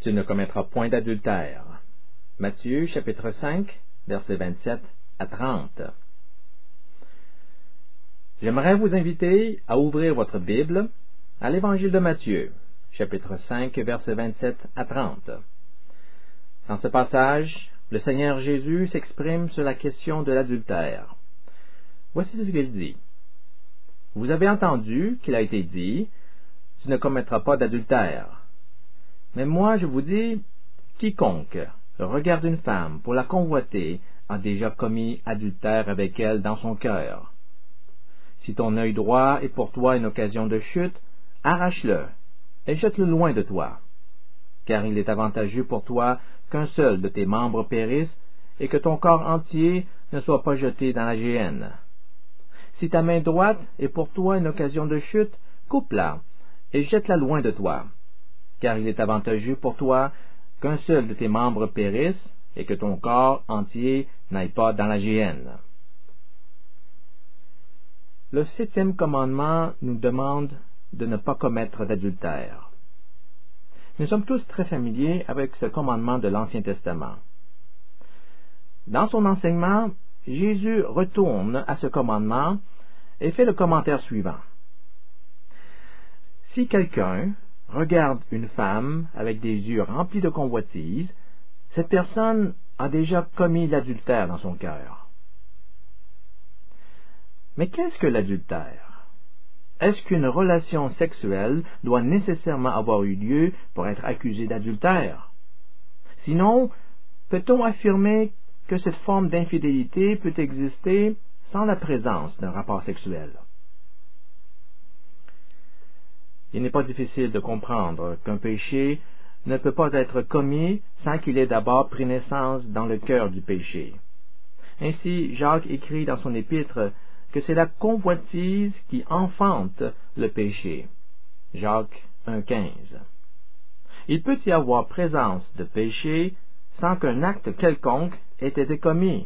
Tu ne commettras point d'adultère. Matthieu chapitre 5, versets 27 à 30. J'aimerais vous inviter à ouvrir votre Bible à l'Évangile de Matthieu, chapitre 5, versets 27 à 30. Dans ce passage, le Seigneur Jésus s'exprime sur la question de l'adultère. Voici ce qu'il dit. Vous avez entendu qu'il a été dit, tu ne commettras pas d'adultère. Mais moi, je vous dis, quiconque regarde une femme pour la convoiter a déjà commis adultère avec elle dans son cœur. Si ton œil droit est pour toi une occasion de chute, arrache-le et jette-le loin de toi. Car il est avantageux pour toi qu'un seul de tes membres périsse et que ton corps entier ne soit pas jeté dans la géhenne. Si ta main droite est pour toi une occasion de chute, coupe-la et jette-la loin de toi. Car il est avantageux pour toi qu'un seul de tes membres périsse et que ton corps entier n'aille pas dans la géhenne. Le 7e commandement nous demande de ne pas commettre d'adultère. Nous sommes tous très familiers avec ce commandement de l'Ancien Testament. Dans son enseignement, Jésus retourne à ce commandement et fait le commentaire suivant. Si quelqu'un regarde une femme avec des yeux remplis de convoitise, cette personne a déjà commis l'adultère dans son cœur. Mais qu'est-ce que l'adultère? Est-ce qu'une relation sexuelle doit nécessairement avoir eu lieu pour être accusée d'adultère? Sinon, peut-on affirmer que cette forme d'infidélité peut exister sans la présence d'un rapport sexuel? Il n'est pas difficile de comprendre qu'un péché ne peut pas être commis sans qu'il ait d'abord pris naissance dans le cœur du péché. Ainsi, Jacques écrit dans son épître que c'est la convoitise qui enfante le péché. Jacques 1,15. Il peut y avoir présence de péché sans qu'un acte quelconque ait été commis.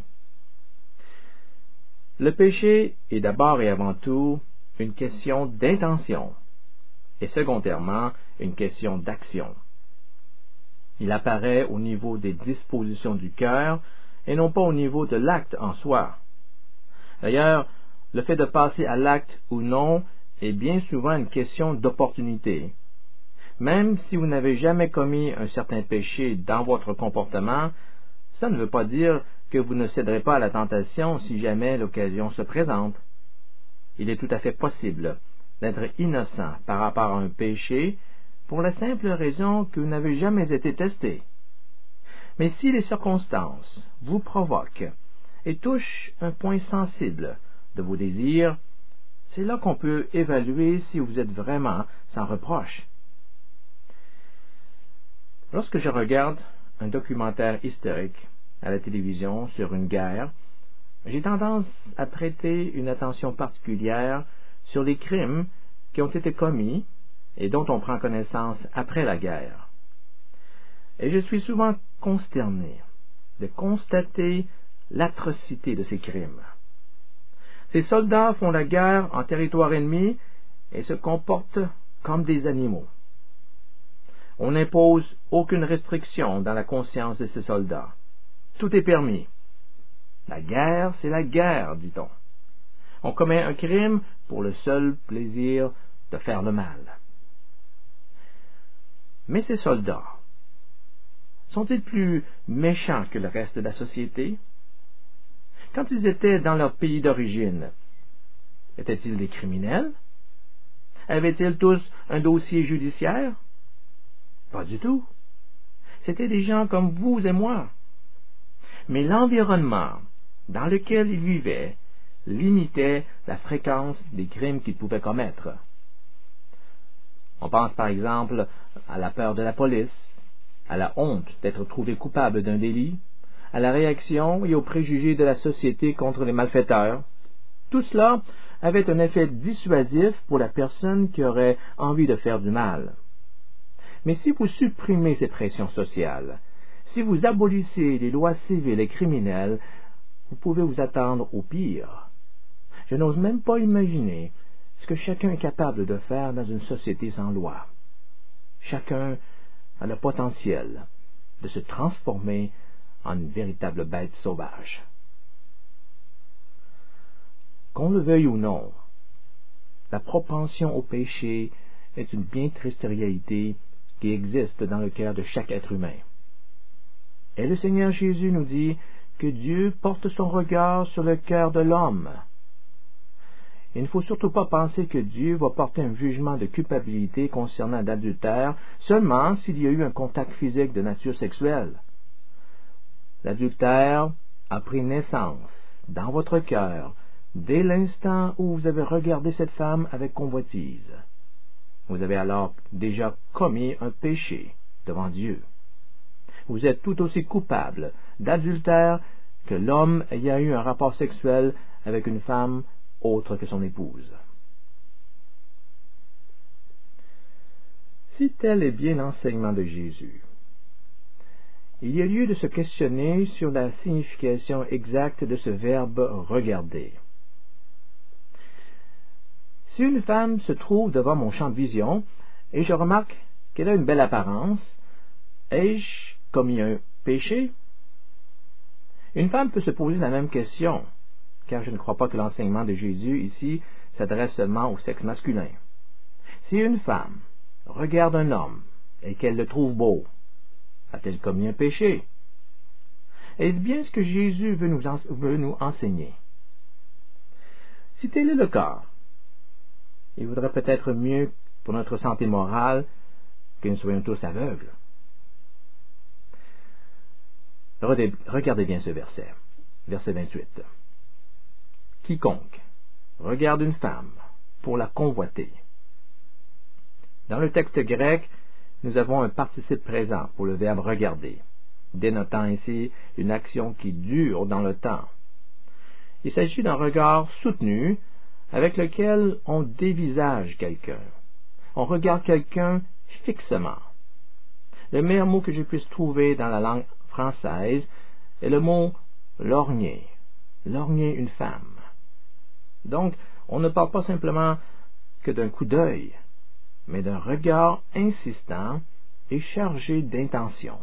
Le péché est d'abord et avant tout une question d'intention, et secondairement une question d'action. Il apparaît au niveau des dispositions du cœur et non pas au niveau de l'acte en soi. D'ailleurs, le fait de passer à l'acte ou non est bien souvent une question d'opportunité. Même si vous n'avez jamais commis un certain péché dans votre comportement, ça ne veut pas dire que vous ne céderez pas à la tentation si jamais l'occasion se présente. Il est tout à fait possible d'être innocent par rapport à un péché pour la simple raison que vous n'avez jamais été testé. Mais si les circonstances vous provoquent et touchent un point sensible de vos désirs, c'est là qu'on peut évaluer si vous êtes vraiment sans reproche. Lorsque je regarde un documentaire historique à la télévision sur une guerre, j'ai tendance à prêter une attention particulière sur les crimes qui ont été commis et dont on prend connaissance après la guerre. Et je suis souvent consterné de constater l'atrocité de ces crimes. Ces soldats font la guerre en territoire ennemi et se comportent comme des animaux. On n'impose aucune restriction dans la conscience de ces soldats. Tout est permis. La guerre, c'est la guerre, dit-on. On commet un crime pour le seul plaisir de faire le mal. Mais ces soldats, sont-ils plus méchants que le reste de la société? Quand ils étaient dans leur pays d'origine, étaient-ils des criminels? Avaient-ils tous un dossier judiciaire? Pas du tout. C'étaient des gens comme vous et moi. Mais l'environnement dans lequel ils vivaient limitait la fréquence des crimes qu'ils pouvaient commettre. On pense par exemple à la peur de la police, à la honte d'être trouvé coupable d'un délit, à la réaction et aux préjugés de la société contre les malfaiteurs. Tout cela avait un effet dissuasif pour la personne qui aurait envie de faire du mal. Mais si vous supprimez ces pressions sociales, si vous abolissez les lois civiles et criminelles, vous pouvez vous attendre au pire. Je n'ose même pas imaginer ce que chacun est capable de faire dans une société sans loi. Chacun a le potentiel de se transformer en une véritable bête sauvage. Qu'on le veuille ou non, la propension au péché est une bien triste réalité qui existe dans le cœur de chaque être humain. Et le Seigneur Jésus nous dit que Dieu porte son regard sur le cœur de l'homme. Il ne faut surtout pas penser que Dieu va porter un jugement de culpabilité concernant l'adultère seulement s'il y a eu un contact physique de nature sexuelle. L'adultère a pris naissance dans votre cœur dès l'instant où vous avez regardé cette femme avec convoitise. Vous avez alors déjà commis un péché devant Dieu. Vous êtes tout aussi coupable d'adultère que l'homme ayant eu un rapport sexuel avec une femme autre que son épouse. Si tel est bien l'enseignement de Jésus, il y a lieu de se questionner sur la signification exacte de ce verbe « regarder ». Si une femme se trouve devant mon champ de vision et je remarque qu'elle a une belle apparence, ai-je commis un péché? Une femme peut se poser la même question, car je ne crois pas que l'enseignement de Jésus ici s'adresse seulement au sexe masculin. Si une femme regarde un homme et qu'elle le trouve beau, a-t-elle commis un péché? Est-ce bien ce que Jésus veut nous enseigner? Si tel est le cas, il vaudrait peut-être mieux pour notre santé morale que nous soyons tous aveugles. Regardez bien ce verset, verset 28. Quiconque regarde une femme pour la convoiter. Dans le texte grec, nous avons un participe présent pour le verbe regarder, dénotant ainsi une action qui dure dans le temps. Il s'agit d'un regard soutenu avec lequel on dévisage quelqu'un. On regarde quelqu'un fixement. Le meilleur mot que je puisse trouver dans la langue française est le mot lorgner. Lorgner une femme. Donc, on ne parle pas simplement que d'un coup d'œil, mais d'un regard insistant et chargé d'intention.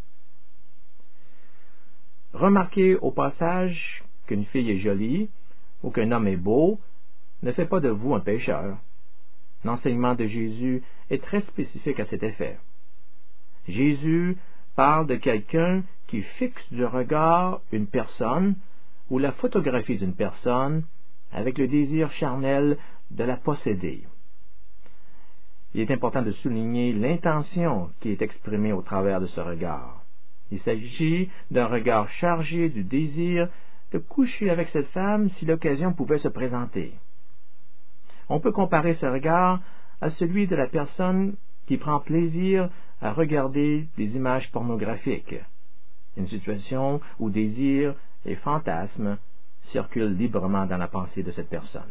Remarquez au passage qu'une fille est jolie ou qu'un homme est beau ne fait pas de vous un pécheur. L'enseignement de Jésus est très spécifique à cet effet. Jésus parle de quelqu'un qui fixe du regard une personne ou la photographie d'une personne avec le désir charnel de la posséder. Il est important de souligner l'intention qui est exprimée au travers de ce regard. Il s'agit d'un regard chargé du désir de coucher avec cette femme si l'occasion pouvait se présenter. On peut comparer ce regard à celui de la personne qui prend plaisir à regarder des images pornographiques, une situation où désir et fantasmes circulent librement dans la pensée de cette personne.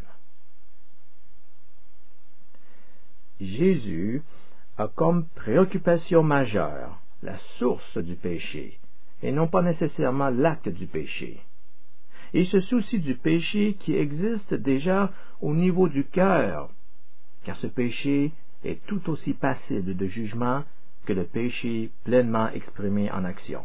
Jésus a comme préoccupation majeure la source du péché, et non pas nécessairement l'acte du péché. Il se soucie du péché qui existe déjà au niveau du cœur, car ce péché est tout aussi passible de jugement que le péché pleinement exprimé en action.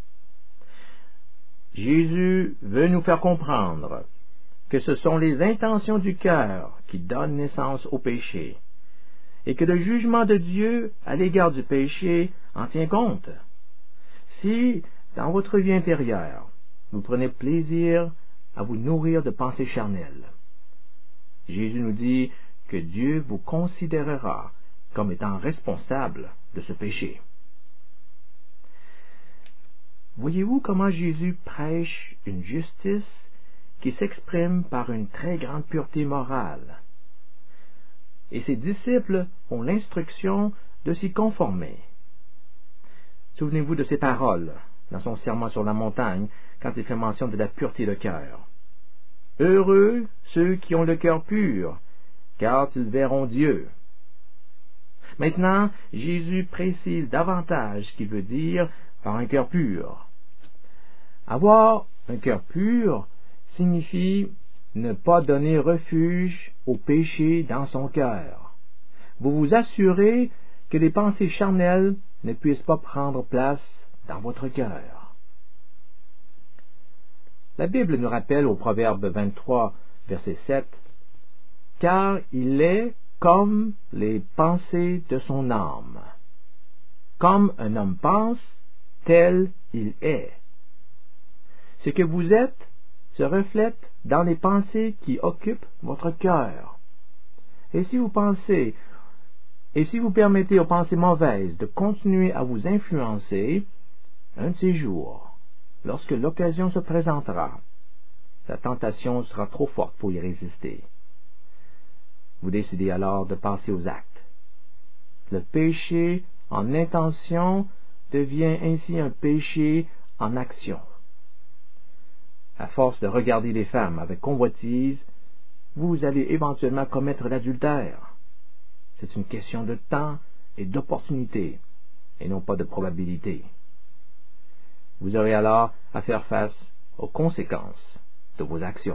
Jésus veut nous faire comprendre que ce sont les intentions du cœur qui donnent naissance au péché, et que le jugement de Dieu à l'égard du péché en tient compte. Si, dans votre vie intérieure, vous prenez plaisir à vous nourrir de pensées charnelles, Jésus nous dit que Dieu vous considérera comme étant responsable de ce péché. Voyez-vous comment Jésus prêche une justice qui s'exprime par une très grande pureté morale? Et ses disciples ont l'instruction de s'y conformer. Souvenez-vous de ces paroles dans son sermon sur la montagne, quand il fait mention de la pureté de cœur. « Heureux ceux qui ont le cœur pur, car ils verront Dieu. » Maintenant, Jésus précise davantage ce qu'il veut dire par un cœur pur. Avoir un cœur pur signifie ne pas donner refuge au péché dans son cœur. Vous vous assurez que les pensées charnelles ne puisse pas prendre place dans votre cœur. La Bible nous rappelle au Proverbe 23, verset 7, « Car il est comme les pensées de son âme. Comme un homme pense, tel il est. » Ce que vous êtes se reflète dans les pensées qui occupent votre cœur. Et si vous permettez aux pensées mauvaises de continuer à vous influencer, un de ces jours, lorsque l'occasion se présentera, la tentation sera trop forte pour y résister. Vous décidez alors de passer aux actes. Le péché en intention devient ainsi un péché en action. À force de regarder les femmes avec convoitise, vous allez éventuellement commettre l'adultère. C'est une question de temps et d'opportunité, et non pas de probabilité. Vous aurez alors à faire face aux conséquences de vos actions.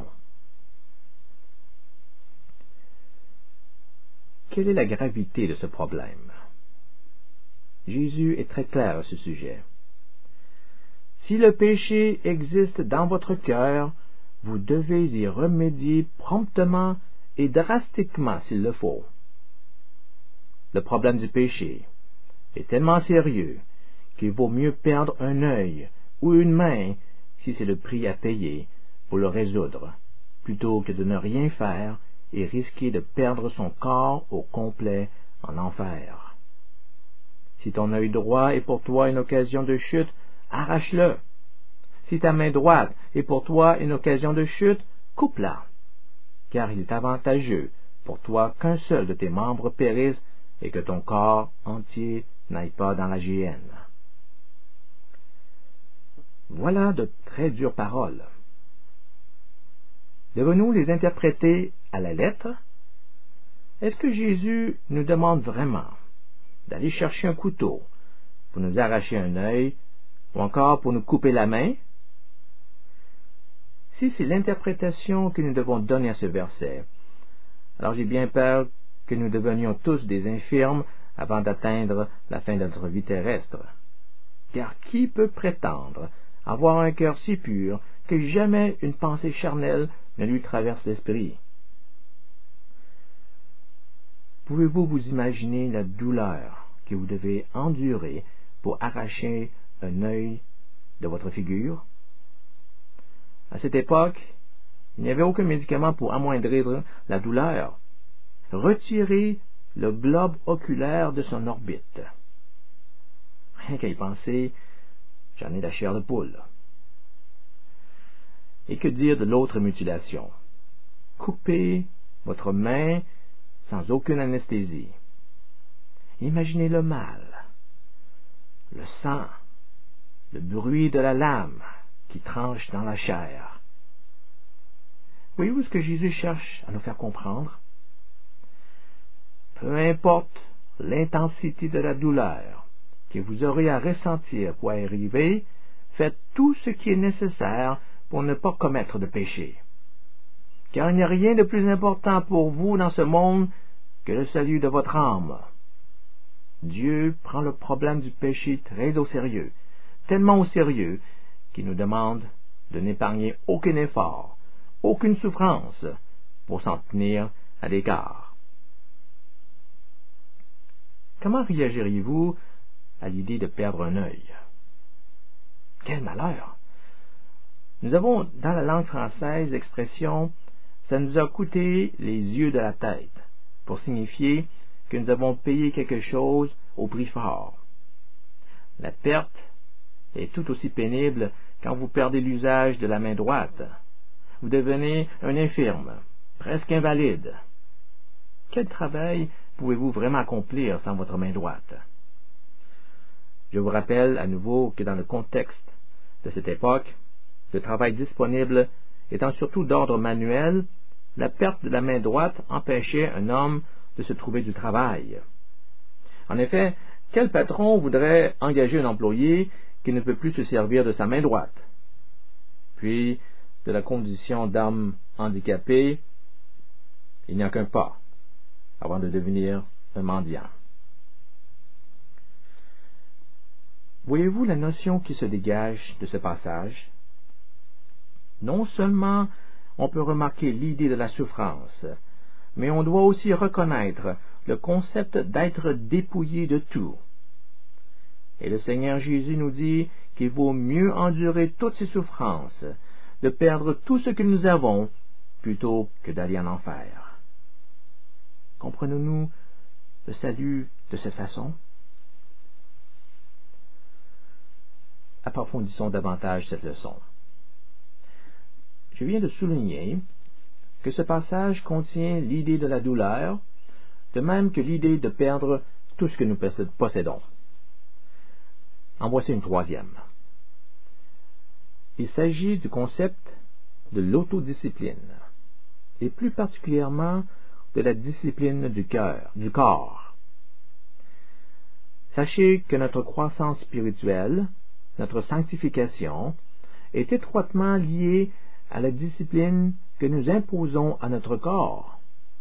Quelle est la gravité de ce problème? Jésus est très clair à ce sujet. Si le péché existe dans votre cœur, vous devez y remédier promptement et drastiquement s'il le faut. Le problème du péché est tellement sérieux qu'il vaut mieux perdre un œil ou une main si c'est le prix à payer pour le résoudre, plutôt que de ne rien faire et risquer de perdre son corps au complet en enfer. Si ton œil droit est pour toi une occasion de chute, arrache-le. Si ta main droite est pour toi une occasion de chute, coupe-la. Car il est avantageux pour toi qu'un seul de tes membres périsse et que ton corps entier n'aille pas dans la géhenne. Voilà de très dures paroles. Devons-nous les interpréter à la lettre? Est-ce que Jésus nous demande vraiment d'aller chercher un couteau pour nous arracher un œil ou encore pour nous couper la main? Si c'est l'interprétation que nous devons donner à ce verset, alors j'ai bien peur que nous devenions tous des infirmes avant d'atteindre la fin de notre vie terrestre. Car qui peut prétendre avoir un cœur si pur que jamais une pensée charnelle ne lui traverse l'esprit? Pouvez-vous vous imaginer la douleur que vous devez endurer pour arracher un œil de votre figure? À cette époque, il n'y avait aucun médicament pour amoindrir la douleur. Retirer le globe oculaire de son orbite. Rien qu'à y penser, j'en ai la chair de poule. Et que dire de l'autre mutilation? Couper votre main sans aucune anesthésie. Imaginez le mal, le sang, le bruit de la lame qui tranche dans la chair. Voyez-vous ce que Jésus cherche à nous faire comprendre? Peu importe l'intensité de la douleur que vous aurez à ressentir pour y arriver, faites tout ce qui est nécessaire pour ne pas commettre de péché. Car il n'y a rien de plus important pour vous dans ce monde que le salut de votre âme. Dieu prend le problème du péché très au sérieux, tellement au sérieux qu'il nous demande de n'épargner aucun effort, aucune souffrance pour s'en tenir à l'écart. Comment réagiriez-vous à l'idée de perdre un œil? Quel malheur! Nous avons dans la langue française l'expression « ça nous a coûté les yeux de la tête » pour signifier que nous avons payé quelque chose au prix fort. La perte est tout aussi pénible quand vous perdez l'usage de la main droite. Vous devenez un infirme, presque invalide. Quel travail pouvez-vous vraiment accomplir sans votre main droite? Je vous rappelle à nouveau que dans le contexte de cette époque, le travail disponible étant surtout d'ordre manuel, la perte de la main droite empêchait un homme de se trouver du travail. En effet, quel patron voudrait engager un employé qui ne peut plus se servir de sa main droite? Puis, de la condition d'homme handicapé, il n'y a qu'un pas avant de devenir un mendiant. Voyez-vous la notion qui se dégage de ce passage? Non seulement on peut remarquer l'idée de la souffrance, mais on doit aussi reconnaître le concept d'être dépouillé de tout. Et le Seigneur Jésus nous dit qu'il vaut mieux endurer toutes ces souffrances, de perdre tout ce que nous avons, plutôt que d'aller en enfer. Comprenons-nous le salut de cette façon? Approfondissons davantage cette leçon. Je viens de souligner que ce passage contient l'idée de la douleur, de même que l'idée de perdre tout ce que nous possédons. En voici une troisième. Il s'agit du concept de l'autodiscipline, et plus particulièrement de la discipline du corps. Sachez que notre croissance spirituelle, notre sanctification, est étroitement liée à la discipline que nous imposons à notre corps.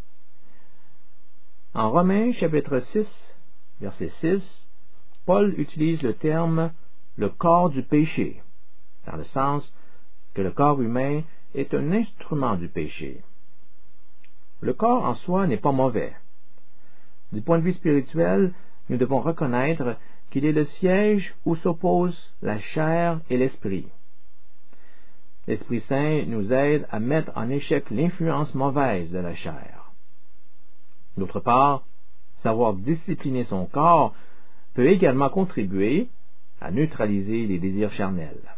En Romains chapitre 6, verset 6, Paul utilise le terme « le corps du péché », dans le sens que le corps humain est un instrument du péché. Le corps en soi n'est pas mauvais. Du point de vue spirituel, nous devons reconnaître qu'il est le siège où s'opposent la chair et l'esprit. L'Esprit Saint nous aide à mettre en échec l'influence mauvaise de la chair. D'autre part, savoir discipliner son corps peut également contribuer à neutraliser les désirs charnels.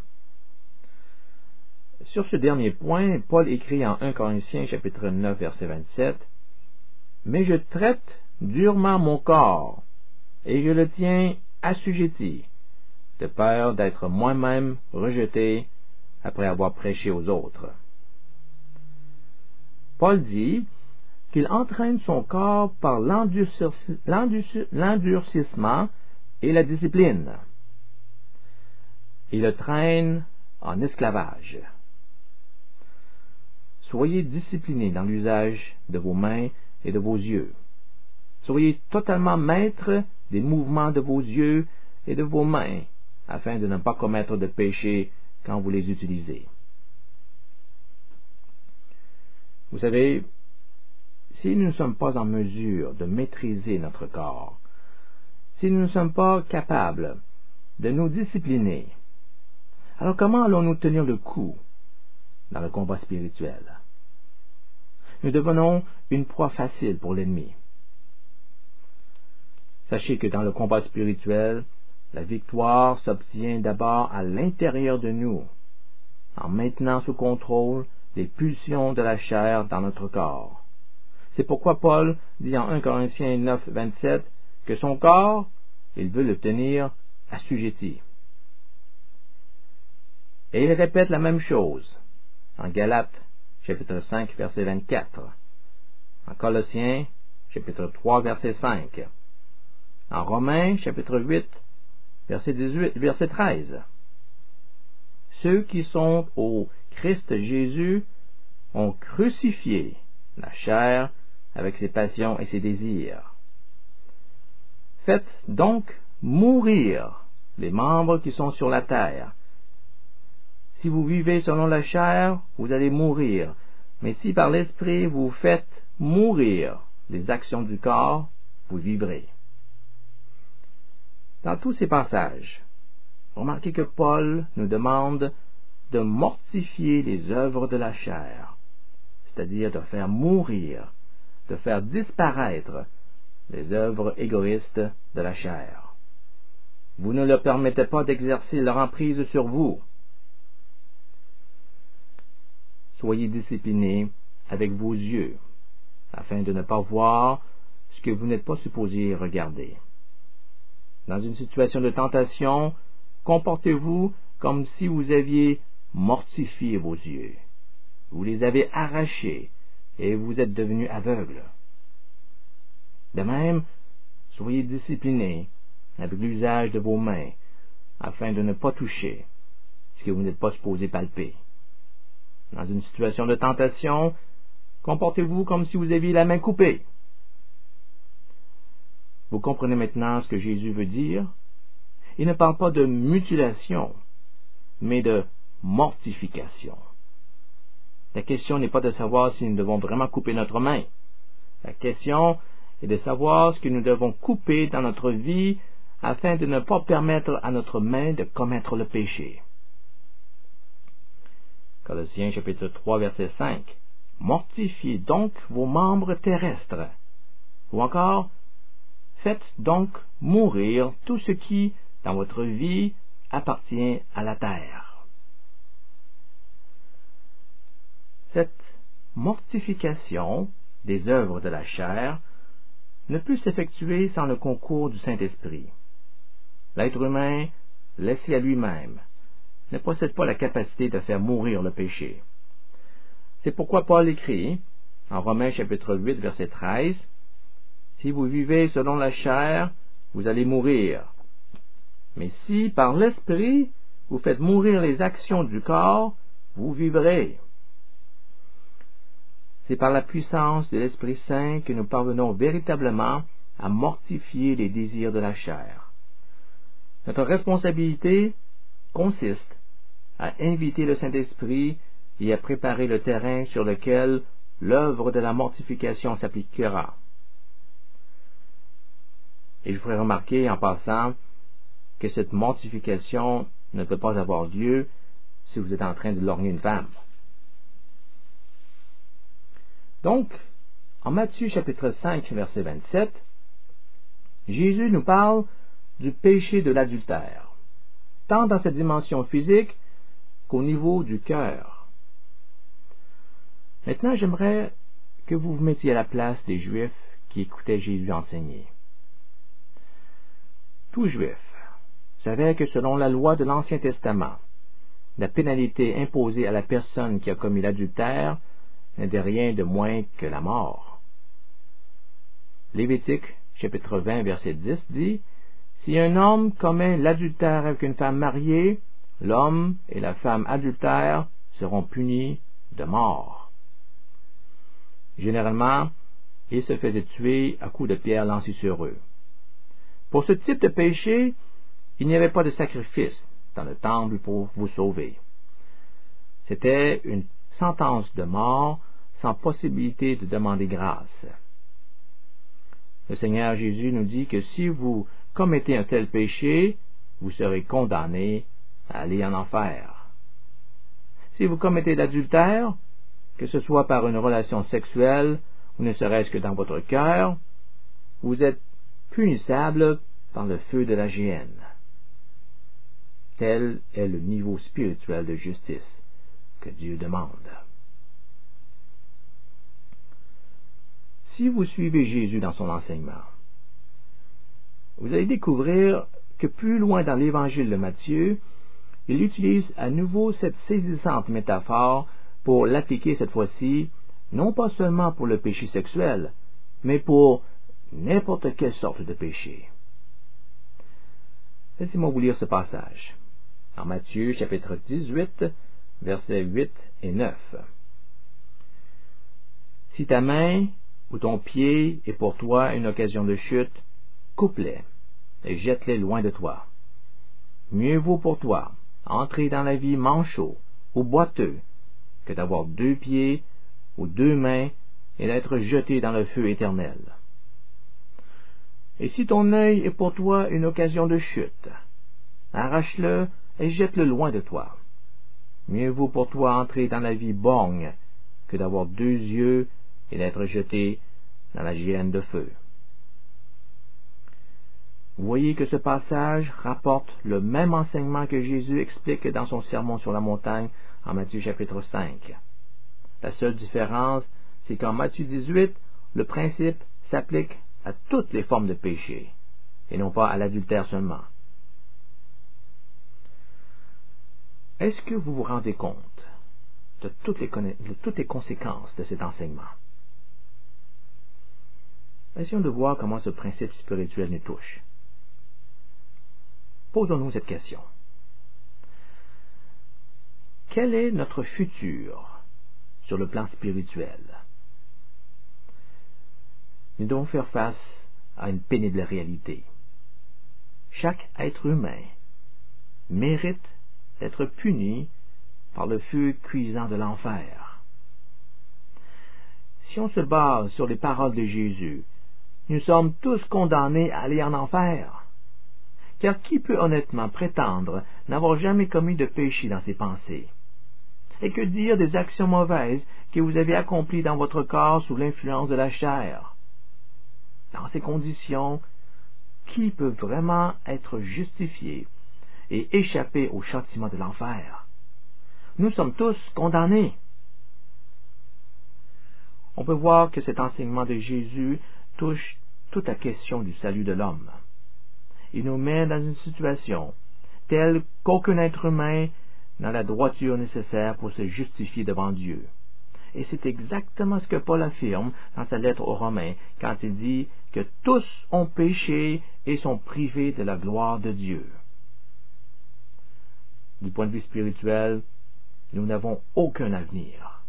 Sur ce dernier point, Paul écrit en 1 Corinthiens chapitre 9 verset 27, « Mais je traite durement mon corps, et je le tiens assujetti, de peur d'être moi-même rejeté après avoir prêché aux autres. » Paul dit qu'il entraîne son corps par l'endurcissement et la discipline. Il le traîne en esclavage. Soyez disciplinés dans l'usage de vos mains et de vos yeux. Soyez totalement maître des mouvements de vos yeux et de vos mains, afin de ne pas commettre de péché quand vous les utilisez. Vous savez, si nous ne sommes pas en mesure de maîtriser notre corps, si nous ne sommes pas capables de nous discipliner, alors comment allons-nous tenir le coup dans le combat spirituel? Nous devenons une proie facile pour l'ennemi. Sachez que dans le combat spirituel, la victoire s'obtient d'abord à l'intérieur de nous, en maintenant sous contrôle les pulsions de la chair dans notre corps. C'est pourquoi Paul dit en 1 Corinthiens 9, 27 que son corps, il veut le tenir assujetti. Et il répète la même chose en Galates, chapitre 5, verset 24, en Colossiens, chapitre 3, verset 5, en Romains, chapitre 8, verset 18, verset 13. Ceux qui sont au Christ Jésus ont crucifié la chair avec ses passions et ses désirs. Faites donc mourir les membres qui sont sur la terre. Si vous vivez selon la chair, vous allez mourir. Mais si par l'esprit vous faites mourir les actions du corps, vous vivrez. Dans tous ces passages, remarquez que Paul nous demande de mortifier les œuvres de la chair, c'est-à-dire de faire mourir, de faire disparaître les œuvres égoïstes de la chair. Vous ne leur permettez pas d'exercer leur emprise sur vous. Soyez disciplinés avec vos yeux, afin de ne pas voir ce que vous n'êtes pas supposé regarder. Dans une situation de tentation, comportez-vous comme si vous aviez mortifié vos yeux. Vous les avez arrachés et vous êtes devenus aveugles. De même, soyez disciplinés avec l'usage de vos mains, afin de ne pas toucher ce que vous n'êtes pas supposé palper. Dans une situation de tentation, comportez-vous comme si vous aviez la main coupée. Vous comprenez maintenant ce que Jésus veut dire? il ne parle pas de mutilation, mais de mortification. La question n'est pas de savoir si nous devons vraiment couper notre main. La question est de savoir ce que nous devons couper dans notre vie afin de ne pas permettre à notre main de commettre le péché. Colossiens chapitre 3 verset 5. Mortifiez donc vos membres terrestres. Ou encore, faites donc mourir tout ce qui, dans votre vie, appartient à la terre. Cette mortification des œuvres de la chair ne peut s'effectuer sans le concours du Saint-Esprit. L'être humain, laissé à lui-même, ne possède pas la capacité de faire mourir le péché. C'est pourquoi Paul écrit, en Romains chapitre 8, verset 13, « Si vous vivez selon la chair, vous allez mourir. Mais si, par l'Esprit, vous faites mourir les actions du corps, vous vivrez. » C'est par la puissance de l'Esprit Saint que nous parvenons véritablement à mortifier les désirs de la chair. Notre responsabilité consiste à inviter le Saint-Esprit et à préparer le terrain sur lequel l'œuvre de la mortification s'appliquera. Et je ferai remarquer en passant que cette mortification ne peut pas avoir lieu si vous êtes en train de lorgner une femme. Donc, en Matthieu chapitre 5, verset 27, Jésus nous parle du péché de l'adultère, tant dans sa dimension physique qu'au niveau du cœur. Maintenant, j'aimerais que vous vous mettiez à la place des Juifs qui écoutaient Jésus enseigner. Tout Juif savait que selon la loi de l'Ancien Testament, la pénalité imposée à la personne qui a commis l'adultère n'était rien de moins que la mort. Lévitique, chapitre 20, verset 10 dit, « Si un homme commet l'adultère avec une femme mariée, l'homme et la femme adultère seront punis de mort. » Généralement, ils se faisaient tuer à coups de pierre lancés sur eux. Pour ce type de péché, il n'y avait pas de sacrifice dans le temple pour vous sauver. C'était une sentence de mort sans possibilité de demander grâce. Le Seigneur Jésus nous dit que si vous commettez un tel péché, vous serez condamné à aller en enfer. Si vous commettez l'adultère, que ce soit par une relation sexuelle ou ne serait-ce que dans votre cœur, vous êtes punissable par le feu de la géhenne. Tel est le niveau spirituel de justice que Dieu demande. Si vous suivez Jésus dans son enseignement, vous allez découvrir que plus loin dans l'évangile de Matthieu, il utilise à nouveau cette saisissante métaphore pour l'appliquer cette fois-ci, non pas seulement pour le péché sexuel, mais pour n'importe quelle sorte de péché. Laissez-moi vous lire ce passage. En Matthieu, chapitre 18, versets 8 et 9. « Si ta main ou ton pied est pour toi une occasion de chute, coupe-les et jette-les loin de toi. Mieux vaut pour toi entrer dans la vie manchot ou boiteux que d'avoir 2 pieds ou 2 mains et d'être jeté dans le feu éternel. Et si ton œil est pour toi une occasion de chute, arrache-le et jette-le loin de toi. Mieux vaut pour toi entrer dans la vie borgne que d'avoir 2 yeux et d'être jeté dans la géhenne de feu. » Vous voyez que ce passage rapporte le même enseignement que Jésus explique dans son sermon sur la montagne en Matthieu chapitre 5. La seule différence, c'est qu'en Matthieu 18, le principe s'applique à toutes les formes de péché, et non pas à l'adultère seulement. Est-ce que vous vous rendez compte de toutes les conséquences de cet enseignement? Essayons de voir comment ce principe spirituel nous touche. Posons-nous cette question. Quel est notre futur sur le plan spirituel? Nous devons faire face à une pénible réalité. chaque être humain mérite d'être puni par le feu cuisant de l'enfer. Si on se base sur les paroles de Jésus, nous sommes tous condamnés à aller en enfer. Car qui peut honnêtement prétendre n'avoir jamais commis de péché dans ses pensées? Et que dire des actions mauvaises que vous avez accomplies dans votre corps sous l'influence de la chair? Dans ces conditions, qui peut vraiment être justifié et échapper au châtiment de l'enfer? Nous sommes tous condamnés. On peut voir que cet enseignement de Jésus touche toute la question du salut de l'homme. Il nous met dans une situation telle qu'aucun être humain n'a la droiture nécessaire pour se justifier devant Dieu. Et c'est exactement ce que Paul affirme dans sa lettre aux Romains, quand il dit que tous ont péché et sont privés de la gloire de Dieu. Du point de vue spirituel, nous n'avons aucun avenir.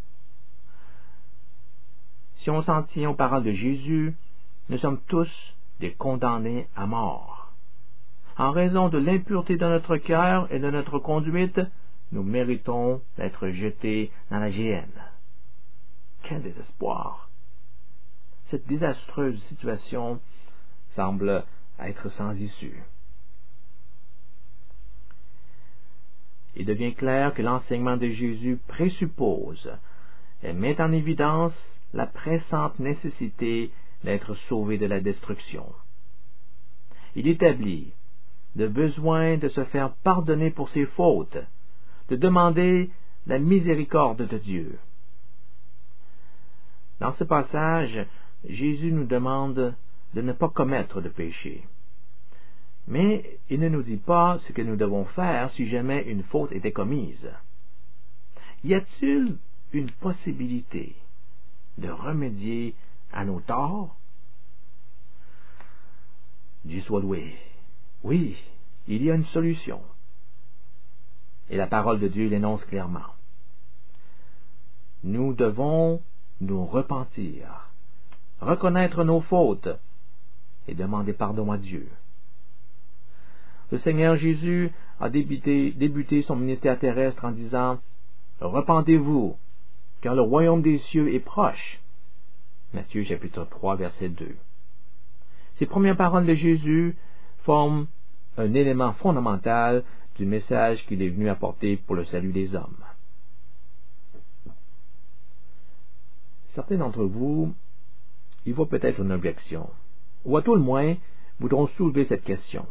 Si on s'en tient aux paroles de Jésus, nous sommes tous des condamnés à mort. En raison de l'impureté de notre cœur et de notre conduite, nous méritons d'être jetés dans la géhenne. Quel désespoir! Cette désastreuse situation semble être sans issue. Il devient clair que l'enseignement de Jésus présuppose et met en évidence la pressante nécessité d'être sauvé de la destruction. Il établit le besoin de se faire pardonner pour ses fautes, de demander la miséricorde de Dieu. Dans ce passage, Jésus nous demande de ne pas commettre de péché. Mais il ne nous dit pas ce que nous devons faire si jamais une faute était commise. Y a-t-il une possibilité de remédier à nos torts? Dieu soit loué. Oui, il y a une solution. Et la parole de Dieu l'énonce clairement. Nous devons nous repentir, reconnaître nos fautes et demander pardon à Dieu. Le Seigneur Jésus a débuté son ministère terrestre en disant « Repentez-vous, car le royaume des cieux est proche. » Matthieu chapitre 3, verset 2. Ces premières paroles de Jésus forment un élément fondamental du message qu'il est venu apporter pour le salut des hommes. Certains d'entre vous y voient peut-être une objection, ou à tout le moins voudront soulever cette question.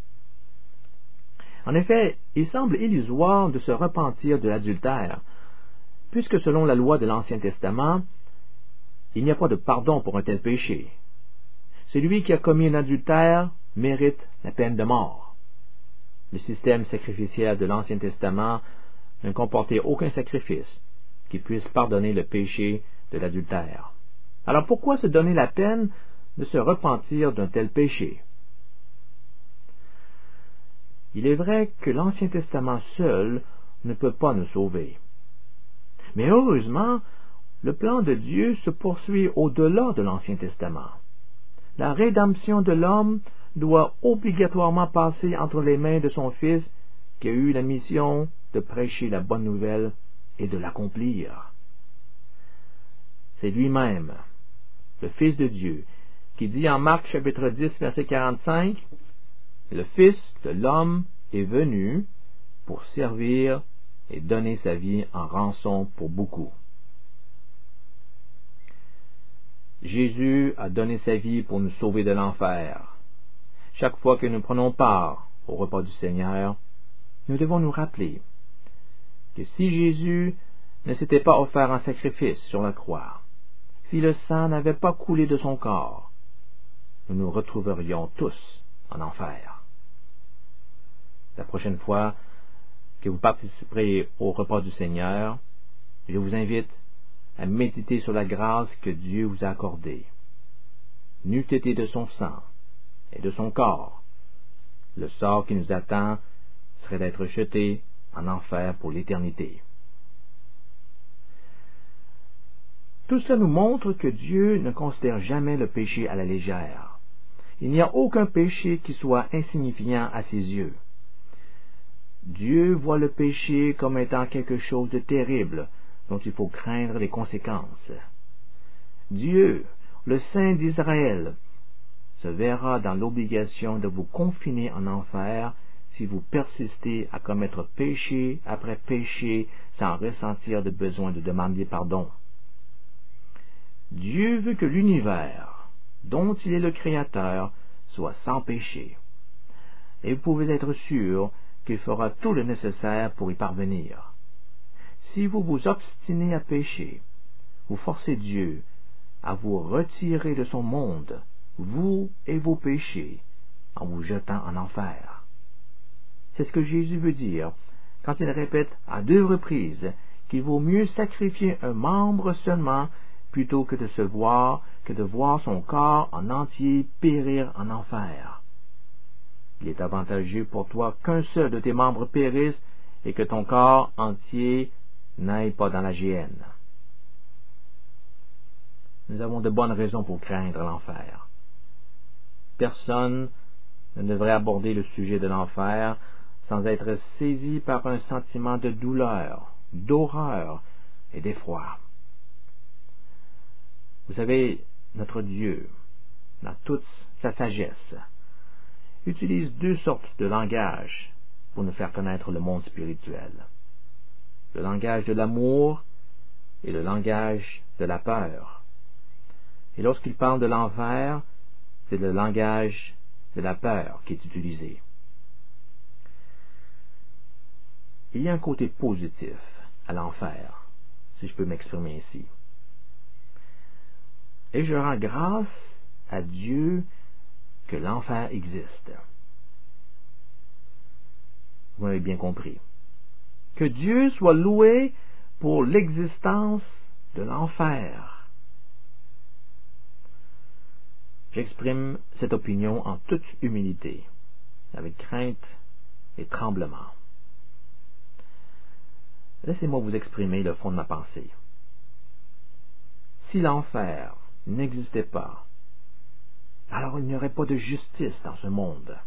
En effet, il semble illusoire de se repentir de l'adultère, puisque selon la loi de l'Ancien Testament, il n'y a pas de pardon pour un tel péché. Celui qui a commis un adultère mérite la peine de mort. Le système sacrificiel de l'Ancien Testament ne comportait aucun sacrifice qui puisse pardonner le péché de l'adultère. Alors pourquoi se donner la peine de se repentir d'un tel péché? Il est vrai que l'Ancien Testament seul ne peut pas nous sauver. Mais heureusement, le plan de Dieu se poursuit au-delà de l'Ancien Testament. La rédemption de l'homme doit obligatoirement passer entre les mains de son Fils qui a eu la mission de prêcher la bonne nouvelle et de l'accomplir. C'est lui-même, le Fils de Dieu, qui dit en Marc chapitre 10, verset 45, « Le Fils de l'homme est venu pour servir et donner sa vie en rançon pour beaucoup. » Jésus a donné sa vie pour nous sauver de l'enfer. Chaque fois que nous prenons part au repas du Seigneur, nous devons nous rappeler que si Jésus ne s'était pas offert en sacrifice sur la croix, si le sang n'avait pas coulé de son corps, nous nous retrouverions tous en enfer. La prochaine fois que vous participerez au repas du Seigneur, je vous invite à méditer sur la grâce que Dieu vous a accordée. N'eût été de son sang et de son corps, le sort qui nous attend serait d'être jeté en enfer pour l'éternité. Tout cela nous montre que Dieu ne considère jamais le péché à la légère. il n'y a aucun péché qui soit insignifiant à ses yeux. Dieu voit le péché comme étant quelque chose de terrible dont il faut craindre les conséquences. Dieu, le Saint d'Israël, se verra dans l'obligation de vous confiner en enfer si vous persistez à commettre péché après péché sans ressentir de besoin de demander pardon. Dieu veut que l'univers, dont il est le Créateur, soit sans péché. Et vous pouvez être sûr qu'il fera tout le nécessaire pour y parvenir. Si vous vous obstinez à pécher, vous forcez Dieu à vous retirer de son monde, vous et vos péchés, en vous jetant en enfer. C'est ce que Jésus veut dire quand il répète à 2 reprises qu'il vaut mieux sacrifier un membre seulement plutôt que de voir son corps en entier périr en enfer. Il est avantageux pour toi qu'un seul de tes membres périsse et que ton corps entier n'aille pas dans la géhenne. Nous avons de bonnes raisons pour craindre l'enfer. Personne ne devrait aborder le sujet de l'enfer sans être saisi par un sentiment de douleur, d'horreur et d'effroi. Vous savez, notre Dieu, dans toute sa sagesse, utilise 2 sortes de langage pour nous faire connaître le monde spirituel. Le langage de l'amour et le langage de la peur. Et lorsqu'il parle de l'enfer, c'est le langage de la peur qui est utilisé. Il y a un côté positif à l'enfer, si je peux m'exprimer ainsi. Et je rends grâce à Dieu que l'enfer existe. Vous m'avez bien compris. Que Dieu soit loué pour l'existence de l'enfer. J'exprime cette opinion en toute humilité, avec crainte et tremblement. Laissez-moi vous exprimer le fond de ma pensée. Si l'enfer n'existait pas, alors il n'y aurait pas de justice dans ce monde.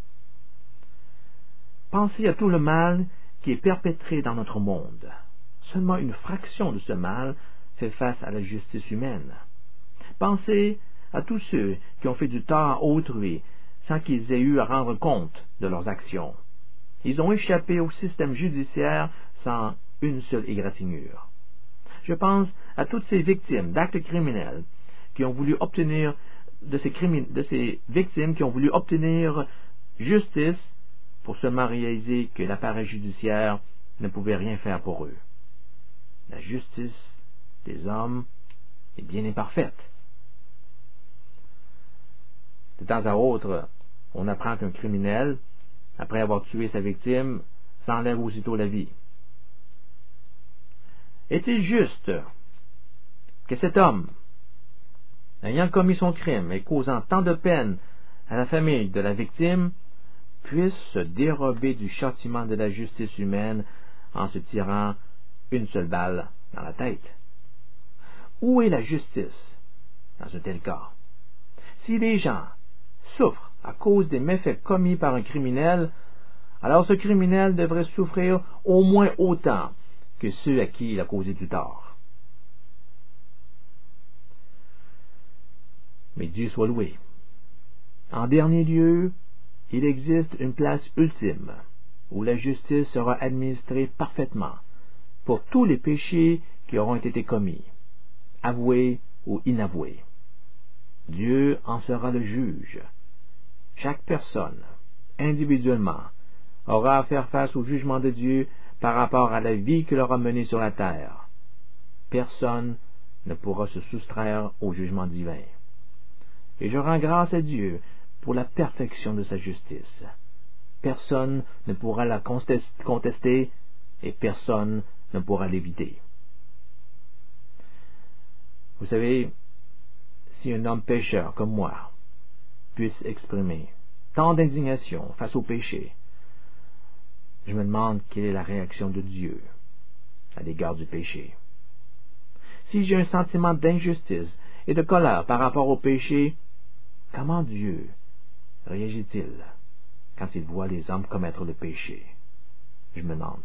Pensez à tout le mal qui est perpétré dans notre monde. Seulement une fraction de ce mal fait face à la justice humaine. Pensez à tous ceux qui ont fait du tort à autrui sans qu'ils aient eu à rendre compte de leurs actions. Ils ont échappé au système judiciaire sans une seule égratignure. Je pense à toutes ces victimes d'actes criminels qui ont voulu obtenir de ces victimes qui ont voulu obtenir justice pour seulement réaliser que l'appareil judiciaire ne pouvait rien faire pour eux. La justice des hommes est bien imparfaite. De temps à autre, on apprend qu'un criminel, après avoir tué sa victime, s'enlève aussitôt la vie. Est-il juste que cet homme, ayant commis son crime et causant tant de peine à la famille de la victime, puisse se dérober du châtiment de la justice humaine en se tirant une seule balle dans la tête? Où est la justice dans un tel cas? Si les gens souffrent à cause des méfaits commis par un criminel, alors ce criminel devrait souffrir au moins autant que ceux à qui il a causé du tort. Mais Dieu soit loué. En dernier lieu, il existe une place ultime où la justice sera administrée parfaitement pour tous les péchés qui auront été commis, avoués ou inavoués. Dieu en sera le juge. Chaque personne, individuellement, aura à faire face au jugement de Dieu par rapport à la vie qu'il aura menée sur la terre. Personne ne pourra se soustraire au jugement divin. Et je rends grâce à Dieu pour la perfection de sa justice. Personne ne pourra la contester et personne ne pourra l'éviter. Vous savez, si un homme pécheur comme moi puisse exprimer tant d'indignation face au péché, je me demande quelle est la réaction de Dieu à l'égard du péché. Si j'ai un sentiment d'injustice et de colère par rapport au péché, comment Dieu réagit-il quand il voit les hommes commettre le péché? Je me demande.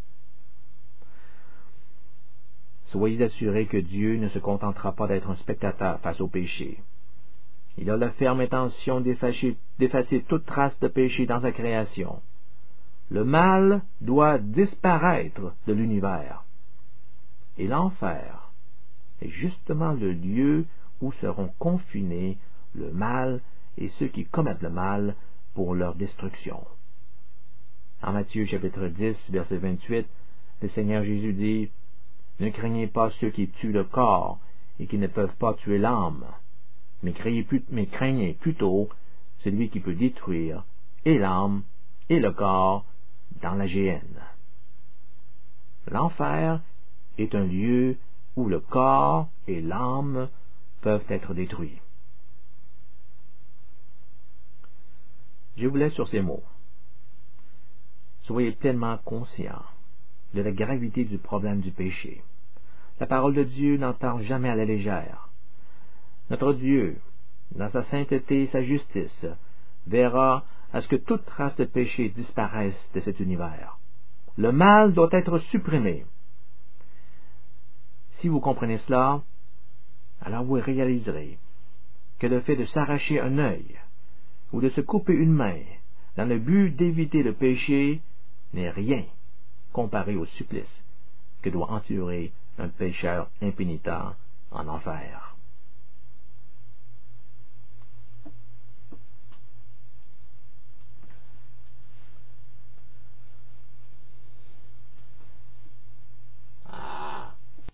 Soyez assurés que Dieu ne se contentera pas d'être un spectateur face au péché. Il a la ferme intention d'effacer toute trace de péché dans sa création. Le mal doit disparaître de l'univers. Et l'enfer est justement le lieu où seront confinés le mal et ceux qui commettent le mal pour leur destruction. En Matthieu chapitre 10, verset 28, le Seigneur Jésus dit: « Ne craignez pas ceux qui tuent le corps et qui ne peuvent pas tuer l'âme, mais craignez plutôt celui qui peut détruire et l'âme et le corps dans la géhenne. » L'enfer est un lieu où le corps et l'âme peuvent être détruits. Je vous laisse sur ces mots. Soyez pleinement conscients de la gravité du problème du péché. La parole de Dieu n'en parle jamais à la légère. Notre Dieu, dans sa sainteté et sa justice, verra à ce que toute trace de péché disparaisse de cet univers. Le mal doit être supprimé. Si vous comprenez cela, alors vous réaliserez que le fait de s'arracher un œil ou de se couper une main dans le but d'éviter le péché n'est rien comparé au supplice que doit endurer un pécheur impénitent en enfer.